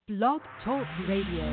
Blog Talk Radio.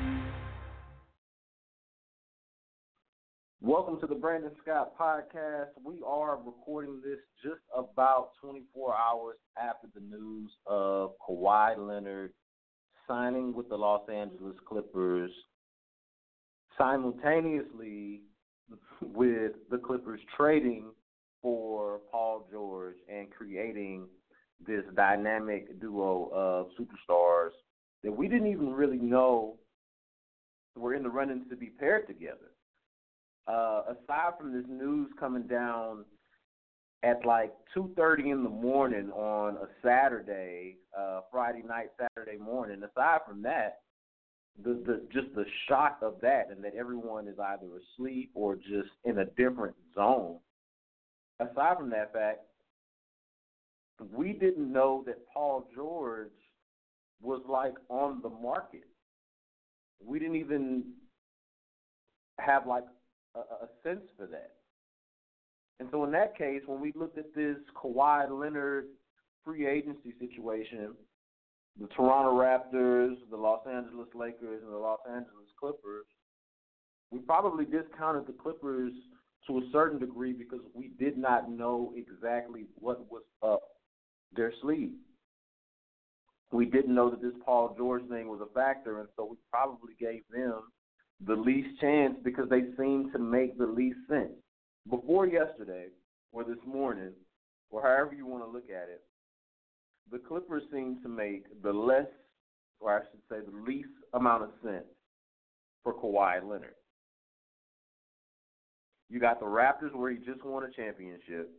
Welcome to the Brandon Scott Podcast. We are recording this just about 24 hours after the news of Kawhi Leonard signing with the Los Angeles Clippers, simultaneously with the Clippers trading for Paul George and creating this dynamic duo of superstars that we didn't even really know were in the running to be paired together. Aside from this news coming down at like 2:30 in the morning on a Saturday, Friday night, Saturday morning, aside from that, just the shock of that and that everyone is either asleep or just in a different zone. Aside from that fact, we didn't know that Paul George was like on the market. We didn't even have like a sense for that. And so in that case, when we looked at this Kawhi Leonard free agency situation, the Toronto Raptors, the Los Angeles Lakers, and the Los Angeles Clippers, we probably discounted the Clippers to a certain degree because we did not know exactly what was up their sleeve. We didn't know that this Paul George thing was a factor, and so we probably gave them the least chance because they seemed to make the least sense. Before yesterday, or this morning, or however you want to look at it, the Clippers seemed to make the less, or I should say the least amount of sense for Kawhi Leonard. You got the Raptors where he just won a championship.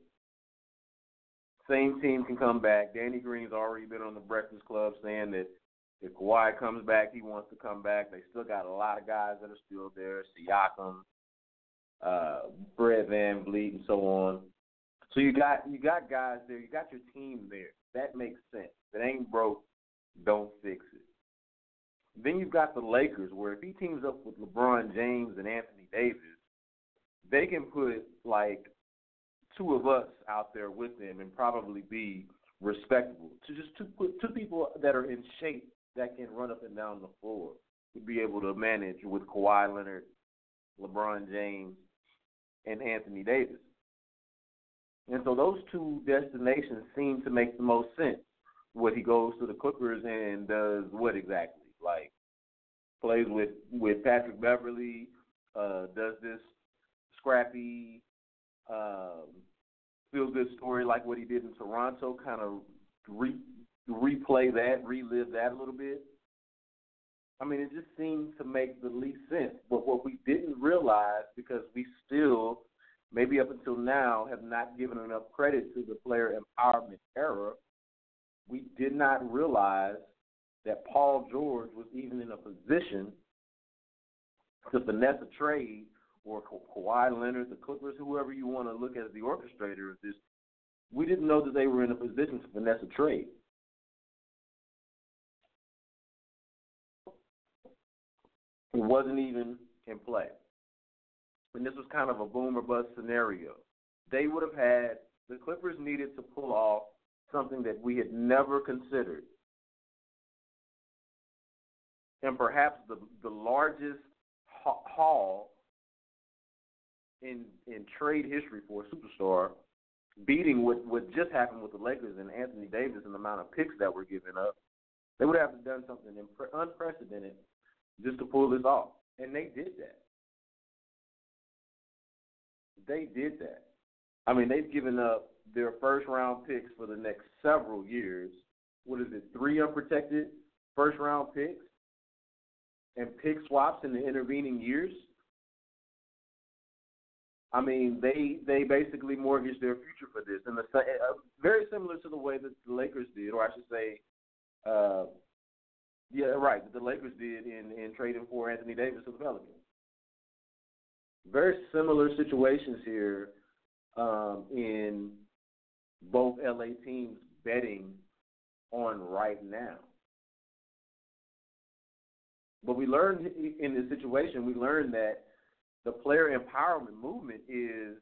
Same team can come back. Danny Green's already been on the Breakfast Club saying that if Kawhi comes back, he wants to come back. They still got a lot of guys that are still there, Siakam, Fred VanVleet, and so on. So you got guys there. You got your team there. That makes sense. If it ain't broke, don't fix it. Then you've got the Lakers, where if he teams up with LeBron James and Anthony Davis, they can put like two of us out there with them and probably be respectable. To put two people that are in shape that can run up and down the floor to be able to manage with Kawhi Leonard, LeBron James, and Anthony Davis. And so those two destinations seem to make the most sense. What he goes to the Clippers and does what exactly? Like plays with Patrick Beverly, does this scrappy feel-good story like what he did in Toronto, kind of replay that, relive that a little bit. I mean, it just seems to make the least sense. But what we didn't realize, because we still, maybe up until now, have not given enough credit to the player empowerment era, we did not realize that Paul George was even in a position to finesse a trade, or Kawhi Leonard, the Clippers, whoever you want to look at as the orchestrator of this. We didn't know that they were in a position to finesse a trade. It wasn't even in play. And this was kind of a boom or bust scenario. They would have had, the Clippers needed to pull off something that we had never considered. And perhaps the largest haul in trade history for a superstar, beating what just happened with the Lakers and Anthony Davis and the amount of picks that were given up. They would have done something unprecedented just to pull this off. And they did that. They did that. I mean, they've given up their first-round picks for the next several years. What is it, 3 unprotected first-round picks and pick swaps in the intervening years? I mean, they basically mortgaged their future for this, and very similar to the way that the Lakers did, or I should say, that the Lakers did in trading for Anthony Davis to the Pelicans. Very similar situations here in both LA teams betting on right now. But we learned in this situation, that the player empowerment movement is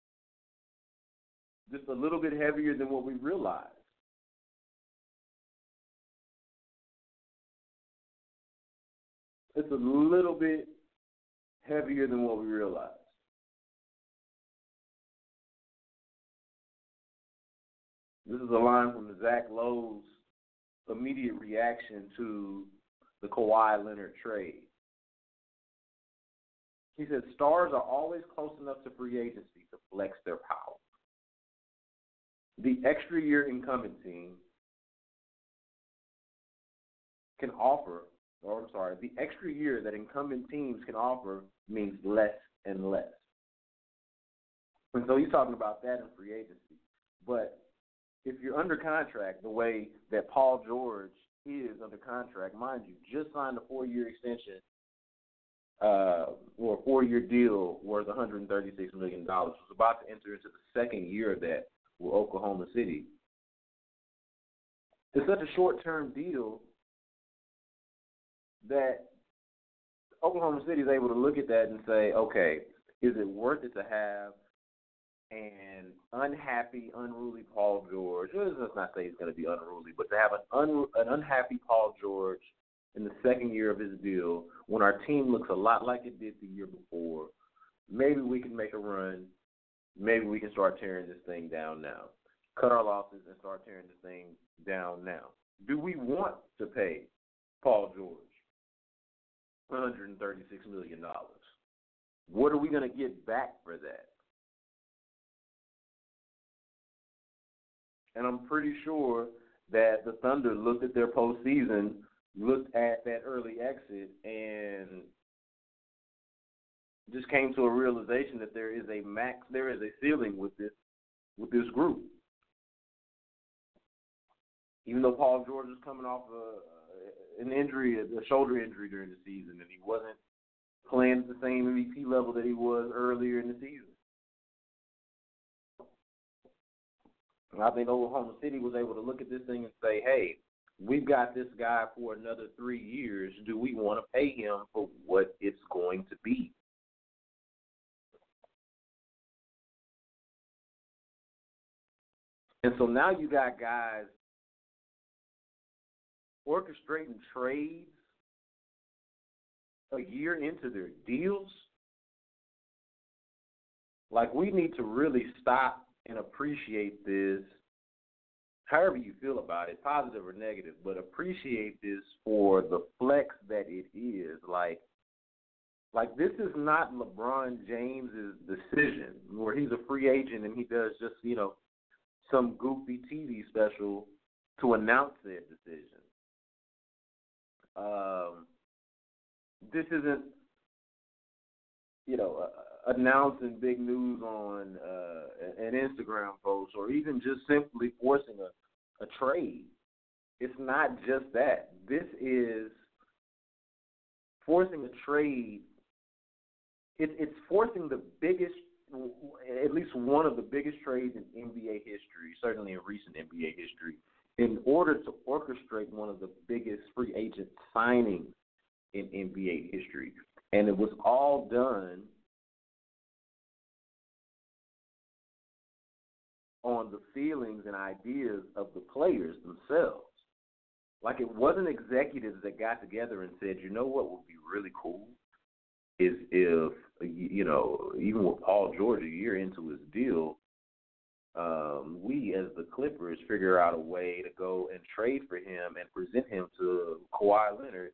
just a little bit heavier than what we realized. it's a little bit heavier than what we realize. This is a line from Zach Lowe's immediate reaction to the Kawhi Leonard trade. He said, stars are always close enough to free agency to flex their power. The extra year incumbent team can offer, the extra year that incumbent teams can offer means less and less. And so he's talking about that in free agency. But if you're under contract the way that Paul George is under contract, mind you, just signed a 4-year extension or a 4-year deal worth $136 million. Was about to enter into the second year of that with Oklahoma City. It's such a short-term deal that Oklahoma City is able to look at that and say, okay, is it worth it to have an unhappy, unruly Paul George? Let's not say he's going to be unruly, but to have an unhappy Paul George in the second year of his deal when our team looks a lot like it did the year before. Maybe we can make a run. Maybe we can start tearing this thing down now. Cut our losses and start tearing this thing down now. Do we want to pay Paul George $136 million? What are we going to get back for that? And I'm pretty sure that the Thunder looked at their postseason, looked at that early exit, and just came to a realization that there is a ceiling with this group. Even though Paul George is coming off an injury, a shoulder injury during the season, and he wasn't playing at the same MVP level that he was earlier in the season. And I think Oklahoma City was able to look at this thing and say, hey, we've got this guy for another 3 years. Do we want to pay him for what it's going to be? And so now you got guys orchestrating trades a year into their deals. Like, we need to really stop and appreciate this, however you feel about it, positive or negative, but appreciate this for the flex that it is. Like this is not LeBron James's decision where he's a free agent and he does just, some goofy TV special to announce their decision. This isn't, announcing big news on an Instagram post or even just simply forcing a trade. It's not just that. This is forcing a trade. It's forcing the biggest, at least one of the biggest trades in NBA history, certainly in recent NBA history, in order to orchestrate one of the biggest free agent signings in NBA history. And it was all done on the feelings and ideas of the players themselves. Like, it wasn't executives that got together and said, you know what would be really cool is if, even with Paul George a year into his deal, we as the Clippers figure out a way to go and trade for him and present him to Kawhi Leonard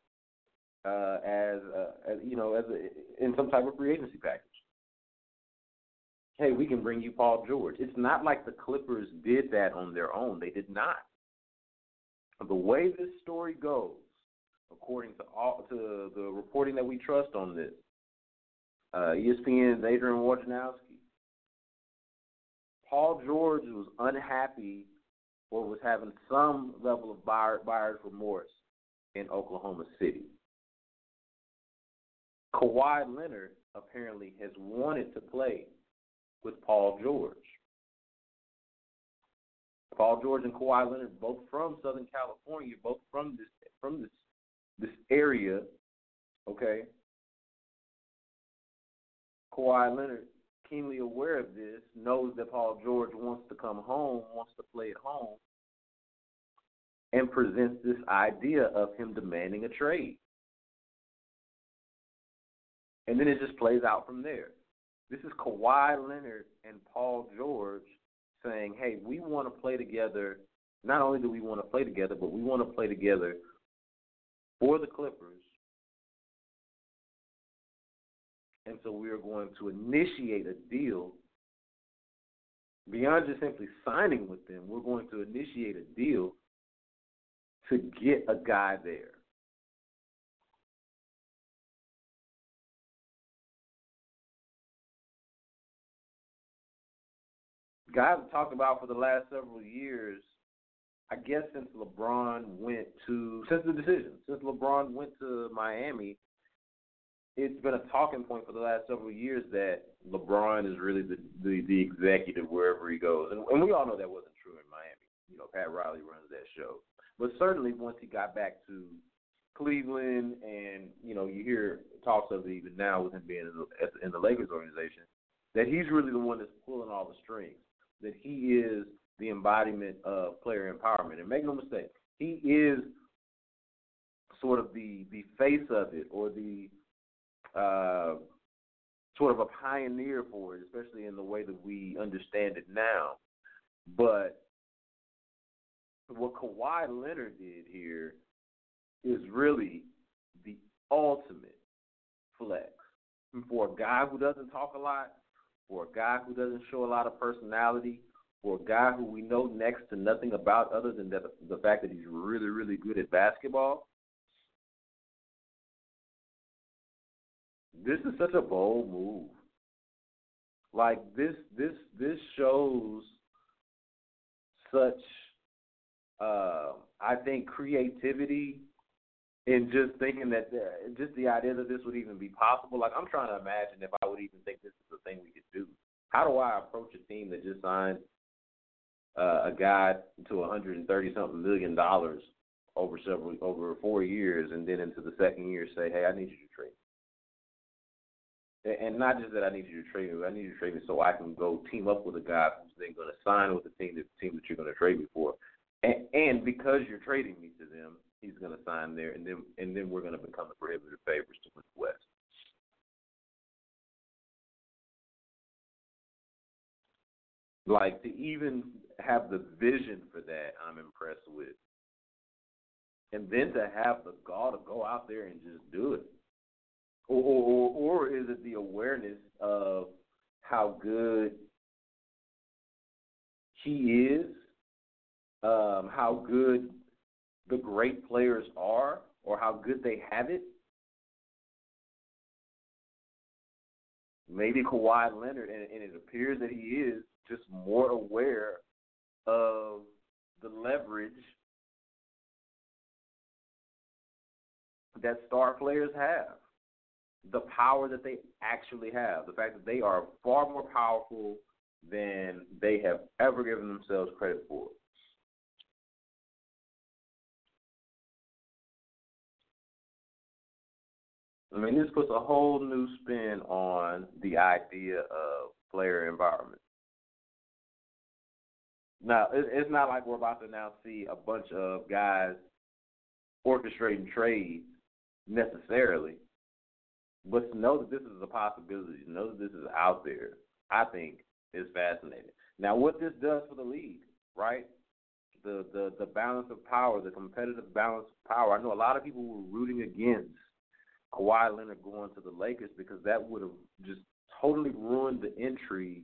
in some type of free agency package. Hey, we can bring you Paul George. It's not like the Clippers did that on their own. They did not. The way this story goes, according to the reporting that we trust on this, ESPN's Adrian Wojnarowski, Paul George was unhappy or was having some level of buyer's remorse in Oklahoma City. Kawhi Leonard apparently has wanted to play with Paul George. Paul George and Kawhi Leonard, both from Southern California, both from this area, okay? Kawhi Leonard, keenly aware of this, knows that Paul George wants to come home, wants to play at home, and presents this idea of him demanding a trade. And then it just plays out from there. This is Kawhi Leonard and Paul George saying, hey, we want to play together. Not only do we want to play together, but we want to play together for the Clippers. And so we are going to initiate a deal beyond just simply signing with them. We're going to initiate a deal to get a guy there. Guys have talked about for the last several years, I guess since LeBron went to Miami, it's been a talking point for the last several years that LeBron is really the executive wherever he goes. And we all know that wasn't true in Miami. Pat Riley runs that show. But certainly once he got back to Cleveland and, you hear talks of it even now with him being in the Lakers organization, that he's really the one that's pulling all the strings, that he is the embodiment of player empowerment. And make no mistake, he is sort of the face of it, or the sort of a pioneer for it, especially in the way that we understand it now. But what Kawhi Leonard did here is really the ultimate flex. For a guy who doesn't talk a lot, for a guy who doesn't show a lot of personality, for a guy who we know next to nothing about other than the fact that he's really, really good at basketball, this is such a bold move. Like, this shows such, I think, creativity in just thinking that just the idea that this would even be possible. Like, I'm trying to imagine if I would even think this is a thing we could do. How do I approach a team that just signed a guy to $130-something million over 4 years, and then into the second year say, hey, I need you to trade me? And not just that I need you to trade me, I need you to trade me so I can go team up with a guy who's then going to sign with the team that you're going to trade me for. And because you're trading me to them, he's going to sign there, and then we're going to become the prohibitive favorites to win the West. Like, to even have the vision for that, I'm impressed with. And then to have the gall to go out there and just do it. Or is it the awareness of how good he is, how good the great players are, or how good they have it? Maybe Kawhi Leonard, and it appears that he is just more aware of the leverage that star players have, the power that they actually have, the fact that they are far more powerful than they have ever given themselves credit for. I mean, this puts a whole new spin on the idea of player environment. Now, it's not like we're about to now see a bunch of guys orchestrating trades necessarily, but to know that this is a possibility, to know that this is out there, I think is fascinating. Now, what this does for the league, right? The balance of power, the competitive balance of power. I know a lot of people were rooting against Kawhi Leonard going to the Lakers because that would have just totally ruined the intrigue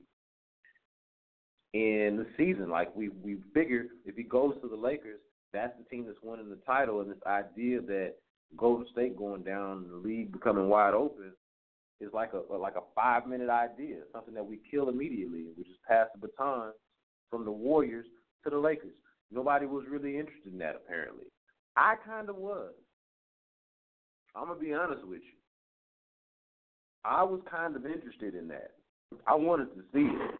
in the season. Like, we figured if he goes to the Lakers, that's the team that's winning the title, and this idea that Golden State going down, the league becoming wide open, is like a 5-minute idea, something that we kill immediately. We just pass the baton from the Warriors to the Lakers. Nobody was really interested in that, apparently. I kind of was. I'm going to be honest with you. I was kind of interested in that. I wanted to see it.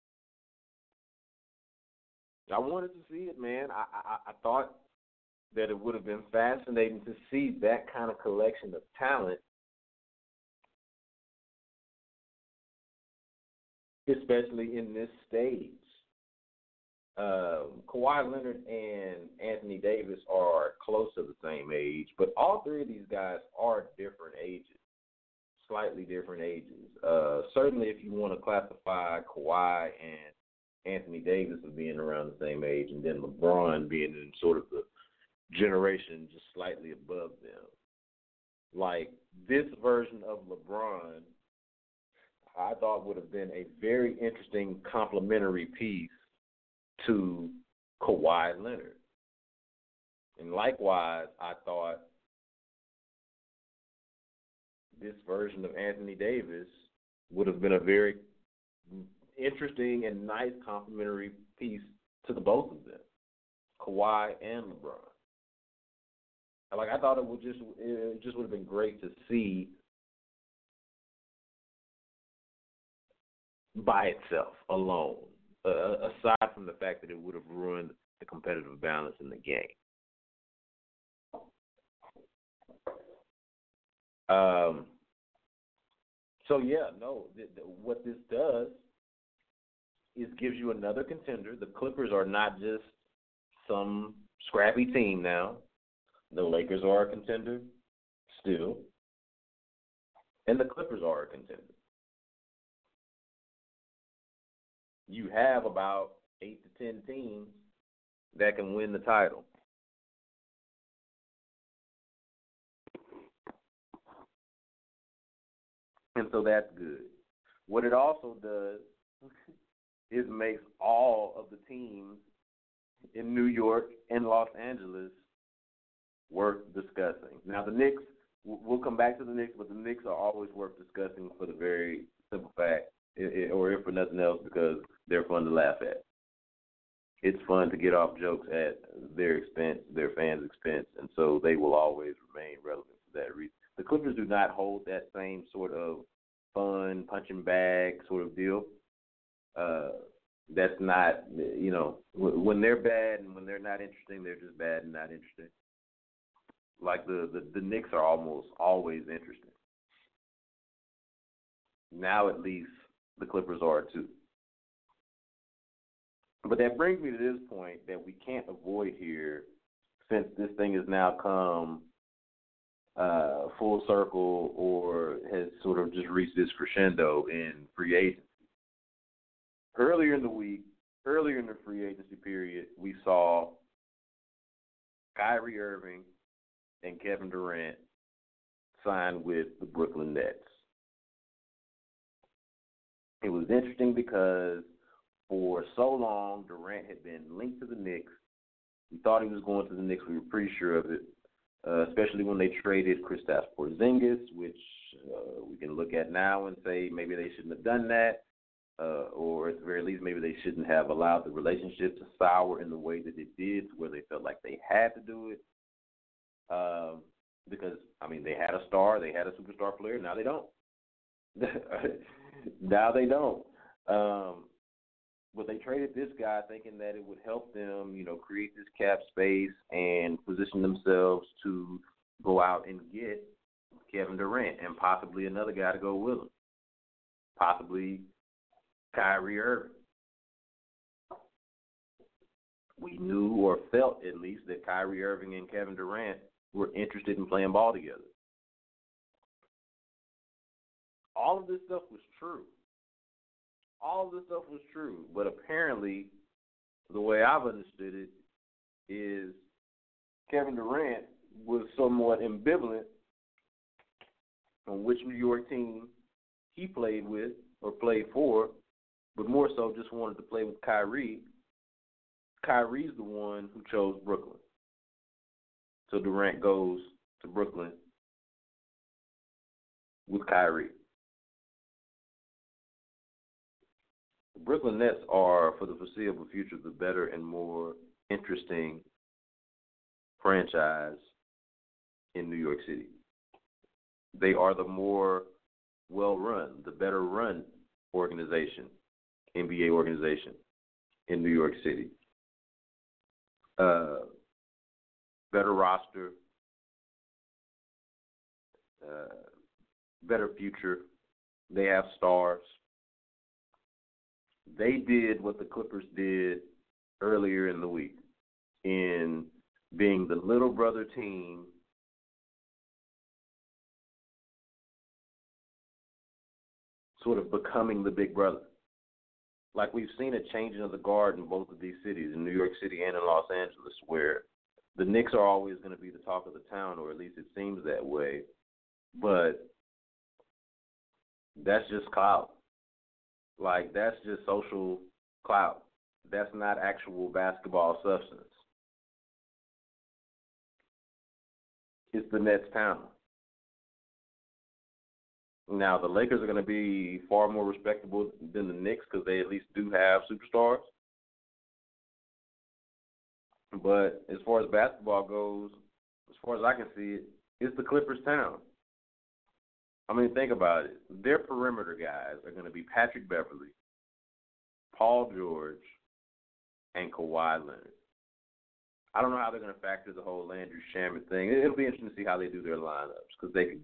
I wanted to see it, man. I thought that it would have been fascinating to see that kind of collection of talent, especially in this stage. Kawhi Leonard and Anthony Davis are close to the same age, but all three of these guys are different ages. slightly different ages. Certainly, if you want to classify Kawhi and Anthony Davis as being around the same age, and then LeBron being in sort of the generation just slightly above them. Like, this version of LeBron, I thought would have been a very interesting complementary piece to Kawhi Leonard. And likewise, I thought this version of Anthony Davis would have been a very interesting and nice complementary piece to the both of them, Kawhi and LeBron. Like, I thought it just would have been great to see by itself, alone, aside from the fact that it would have ruined the competitive balance in the game. What this does is gives you another contender. The Clippers are not just some scrappy team now. The Lakers are a contender still, and the Clippers are a contender. You have about 8 to 10 teams that can win the title. And so that's good. What it also does is makes all of the teams in New York and Los Angeles worth discussing. Now, the Knicks, we'll come back to the Knicks, but the Knicks are always worth discussing for the very simple fact, or if for nothing else, because they're fun to laugh at. It's fun to get off jokes at their expense, their fans' expense, and so they will always remain relevant for that reason. The Clippers do not hold that same sort of fun, punching bag sort of deal. That's not, when they're bad and when they're not interesting, they're just bad and not interesting. Like the Knicks are almost always interesting. Now at least the Clippers are too. But that brings me to this point that we can't avoid here, since this thing has now come full circle or has sort of just reached this crescendo in free agency. Earlier in the free agency period, we saw Kyrie Irving and Kevin Durant sign with the Brooklyn Nets. It was interesting because for so long, Durant had been linked to the Knicks. We thought he was going to the Knicks. We were pretty sure of it, especially when they traded Kristaps Porzingis, which we can look at now and say maybe they shouldn't have done that, or at the very least maybe they shouldn't have allowed the relationship to sour in the way that it did, to where they felt like they had to do it. Because, they had a star, they had a superstar player. Now they don't. Now they don't. But they traded this guy thinking that it would help them, create this cap space and position themselves to go out and get Kevin Durant and possibly another guy to go with him. Possibly Kyrie Irving. We knew or felt at least that Kyrie Irving and Kevin Durant were interested in playing ball together. All of this stuff was true. But apparently, the way I've understood it is Kevin Durant was somewhat ambivalent on which New York team he played with or played for, but more so just wanted to play with Kyrie. Kyrie's the one who chose Brooklyn. So Durant goes to Brooklyn with Kyrie. The Brooklyn Nets are, for the foreseeable future, the better and more interesting franchise in New York City. They are the more well-run, the better-run organization, NBA organization in New York City. Better roster, better future. They have stars. They did what the Clippers did earlier in the week in being the little brother team sort of becoming the big brother. Like we've seen a changing of the guard in both of these cities, in New York City and in Los Angeles, where the Knicks are always going to be the talk of the town, or at least it seems that way. But that's just clout. Like, that's just social clout. That's not actual basketball substance. It's the Nets town. Now, the Lakers are going to be far more respectable than the Knicks because they at least do have superstars. But as far as basketball goes, as far as I can see it, it's the Clippers town. I mean, think about it. Their perimeter guys are going to be Patrick Beverley, Paul George, and Kawhi Leonard. I don't know how they're going to factor the whole Landry Shamet thing. It'll be interesting to see how they do their lineups because they could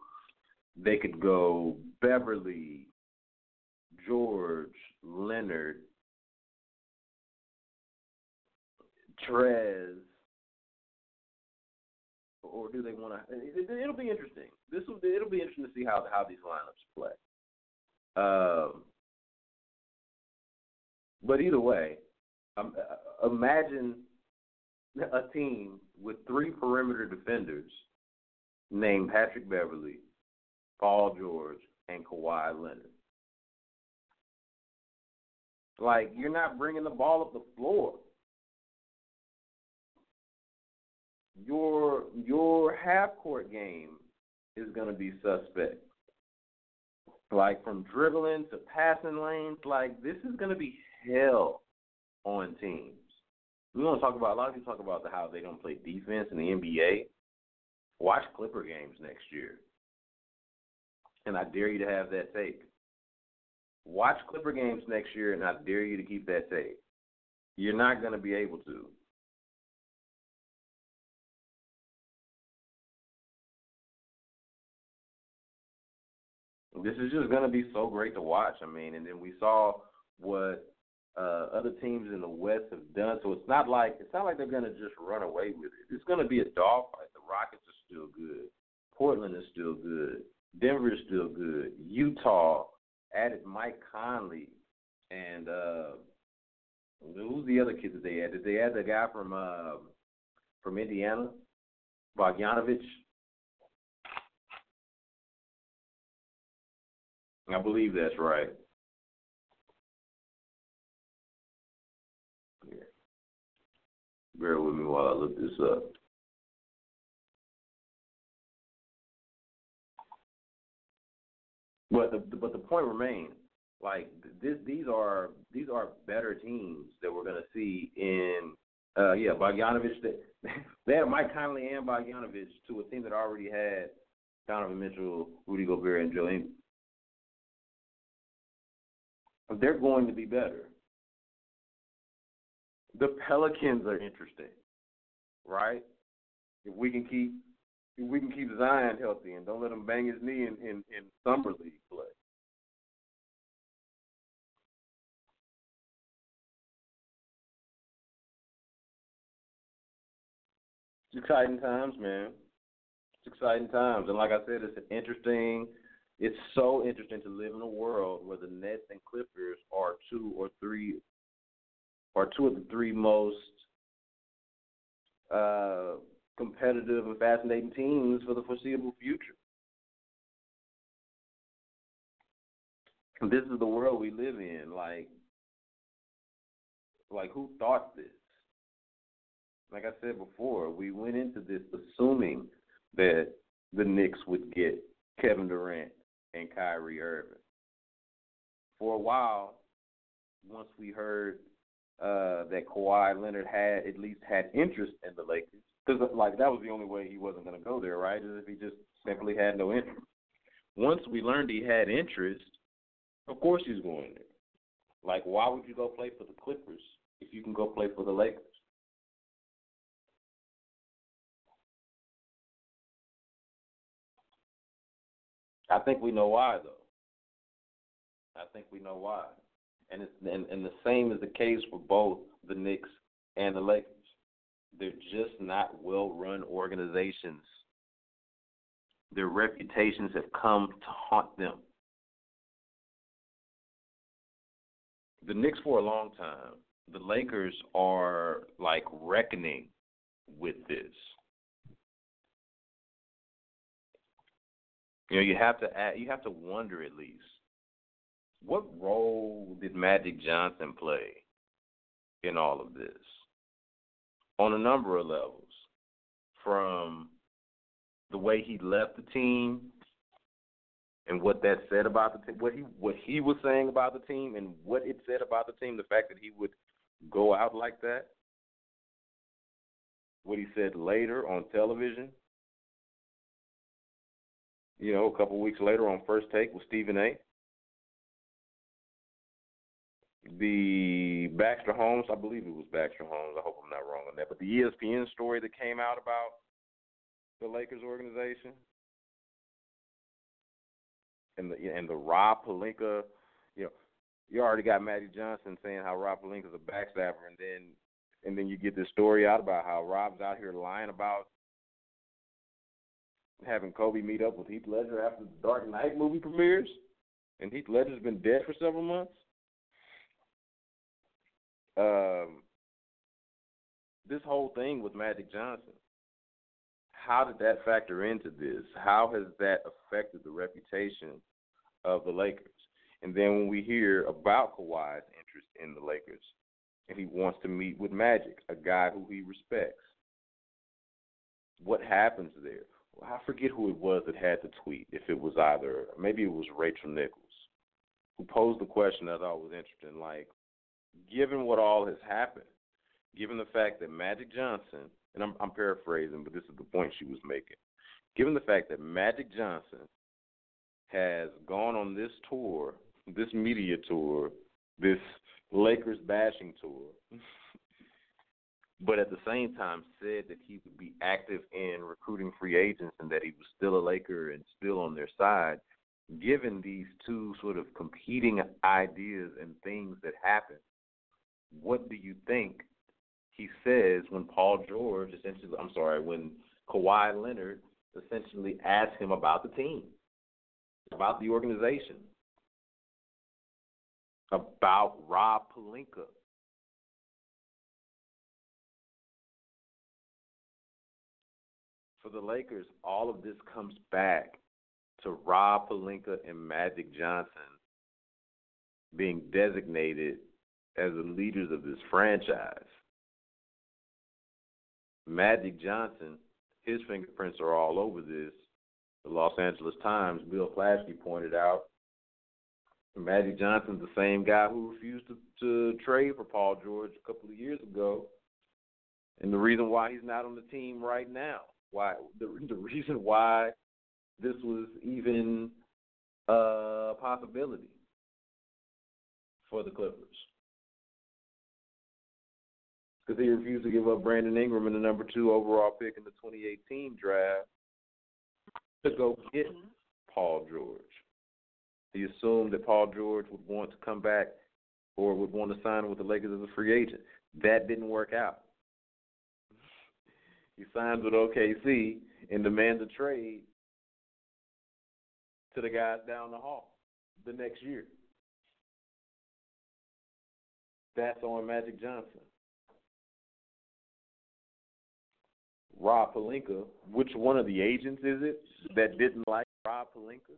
go Beverly, George, Leonard, Trez, or do they want to? It'll be interesting. It'll be interesting to see how these lineups play. But either way, imagine a team with three perimeter defenders named Patrick Beverley, Paul George, and Kawhi Leonard. Like, you're not bringing the ball up the floor. Your half-court game is going to be suspect. Like, from dribbling to passing lanes, like, this is going to be hell on teams. We want to talk about, a lot of people talk about how they don't play defense in the NBA. Watch Clipper games next year. And I dare you to have that tape. Watch Clipper games next year, and I dare you to keep that tape. You're not going to be able to. This is just going to be so great to watch. I mean, and then we saw what other teams in the West have done. So it's not like they're going to just run away with it. It's going to be a dogfight. The Rockets are still good. Portland is still good. Denver is still good. Utah added Mike Conley, and who's the other kid that they added? Did they add the guy from Indiana, Bogdanovich? I believe that's right. Yeah. Bear with me while I look this up. But the point remains, like these are better teams that we're going to see in Bogdanovich. They had Mike Conley and Bogdanovich to a team that already had Donovan Mitchell, Rudy Gobert, and Joe Ingles. They're going to be better. The Pelicans are interesting, right? If we can keep Zion healthy and don't let him bang his knee in summer league play. It's exciting times, man. It's exciting times, and like I said, it's so interesting to live in a world where the Nets and Clippers are two of the three most competitive and fascinating teams for the foreseeable future. This is the world we live in. Like who thought this? Like I said before, we went into this assuming that the Knicks would get Kevin Durant and Kyrie Irving. For a while, once we heard that Kawhi Leonard had interest in the Lakers, because that was the only way he wasn't going to go there, right? Is if he just simply had no interest. Once we learned he had interest, of course he's going there. Like, why would you go play for the Clippers if you can go play for the Lakers? I think we know why, though. I think we know why. And the same is the case for both the Knicks and the Lakers. They're just not well-run organizations. Their reputations have come to haunt them. The Knicks for a long time, the Lakers are like reckoning with this. You have to wonder at least, what role did Magic Johnson play in all of this on a number of levels, from the way he left the team and what that said about the team, what he was saying about the team and what it said about the team, the fact that he would go out like that, what he said later on television, a couple of weeks later on First Take with Stephen A. The Baxter Holmes, I believe it was Baxter Holmes, I hope I'm not wrong on that, but the ESPN story that came out about the Lakers organization and the Rob Pelinka, you already got Magic Johnson saying how Rob Pelinka's a backstabber, and then you get this story out about how Rob's out here lying about having Kobe meet up with Heath Ledger after the Dark Knight movie premieres, and Heath Ledger's been dead for several months. This whole thing with Magic Johnson, how did that factor into this? How has that affected the reputation of the Lakers? And then when we hear about Kawhi's interest in the Lakers, and he wants to meet with Magic, a guy who he respects, what happens there? Well, I forget who it was that had the tweet. If it was maybe it was Rachel Nichols, who posed the question that I thought was interesting, like, given what all has happened, given the fact that Magic Johnson, and I'm paraphrasing, but this is the point she was making, given the fact that Magic Johnson has gone on this tour, this media tour, this Lakers bashing tour, but at the same time said that he would be active in recruiting free agents and that he was still a Laker and still on their side, given these two sort of competing ideas and things that happen, what do you think he says when when Kawhi Leonard essentially asks him about the team, about the organization, about Rob Pelinka? For the Lakers, all of this comes back to Rob Pelinka and Magic Johnson being designated as the leaders of this franchise. Magic Johnson, his fingerprints are all over this. The Los Angeles Times, Bill Plaschke pointed out, Magic Johnson's the same guy who refused to trade for Paul George a couple of years ago, and the reason why he's not on the team right now, the reason why this was even a possibility for the Clippers. Because he refused to give up Brandon Ingram in the number 2 overall pick in the 2018 draft to go get Paul George. He assumed that Paul George would want to come back or would want to sign with the Lakers as a free agent. That didn't work out. He signs with OKC and demands a trade to the guys down the hall the next year. That's on Magic Johnson. Rob Pelinka, which one of the agents is it that didn't like Rob Pelinka?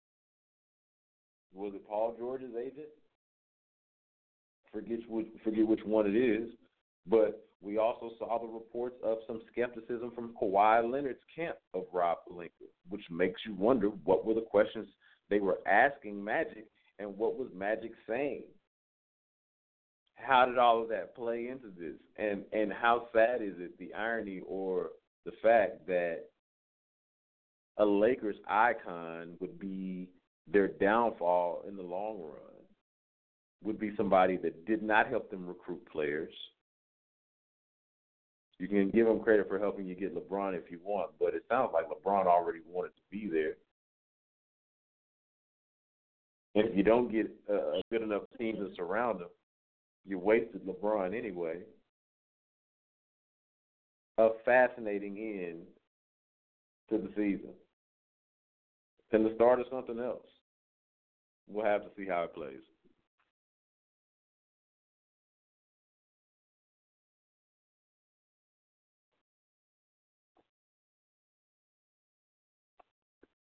Was it Paul George's agent? Forget which one it is, but we also saw the reports of some skepticism from Kawhi Leonard's camp of Rob Pelinka, which makes you wonder what were the questions they were asking Magic and what was Magic saying. How did all of that play into this? And how sad is it, the irony or the fact that a Lakers icon would be their downfall in the long run, would be somebody that did not help them recruit players. You can give them credit for helping you get LeBron if you want, but it sounds like LeBron already wanted to be there. And if you don't get a good enough team to surround him, you wasted LeBron anyway. A fascinating end to the season. And the start of something else. We'll have to see how it plays.